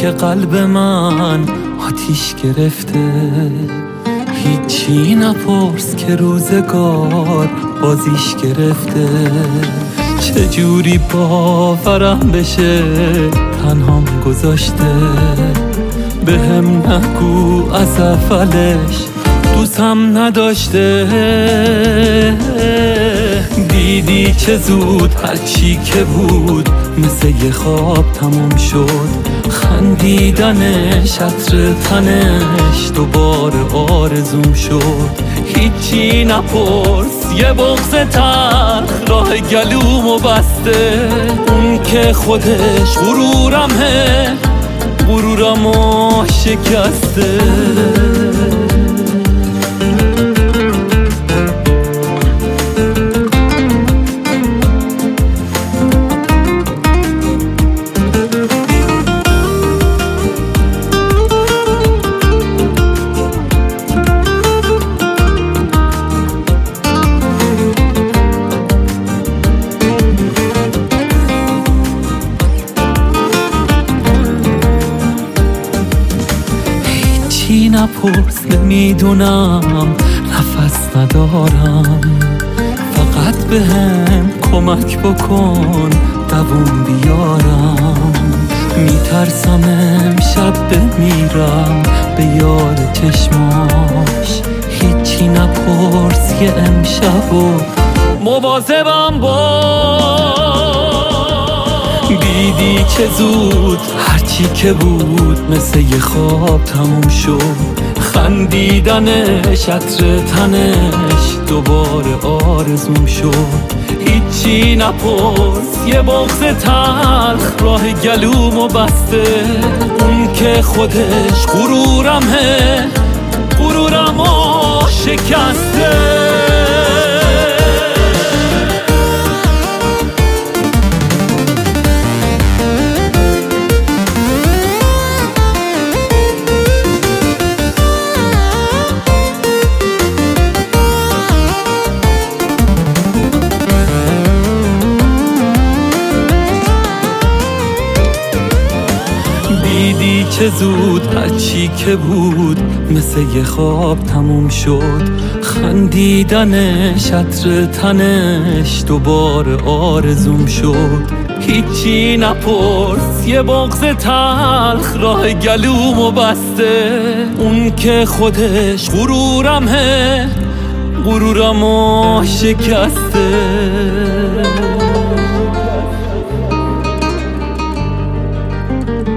که قلب من آتیش گرفته. هیچی نپرس که روزگار بازیش گرفته. چجوری باورم بشه تنهام گذاشته. به هم نگو از اولش دوستم نداشته. دیدی چه زود هرچی که بود مثل یه خواب تموم شد. خندیدنش عطر تنش دوباره آرزوم شد. هیچی نپرس یه بغض تلخ راه گلومو بسته. اون که خودش غرورمه غرورمو شکسته. هیچی نپرس نمیدونم نفس ندارم. فقط به هم کمک بکن دووم بیارم. میترسم امشب بمیرم به یاد چشماش. هیچی نپرس یه امشبو مواظبم باش. دیدی چه زود هرچی که بود مثل یه خواب تموم شد. خندیدنش عطر تنش دوباره آرزوم شد. هیچی نپرس یه بغض تلخ راه گلومو بسته. اون که خودش غرورمه غرورمو شکسته. دیدی چه زود هرچی که بود مثل یه خواب تموم شد. خندیدنش عطر تنش دوباره آرزوم شد. هیچی نپرس یه بغض تلخ راه گلومو بسته. اون که خودش غرورمه غرورمو شکسته.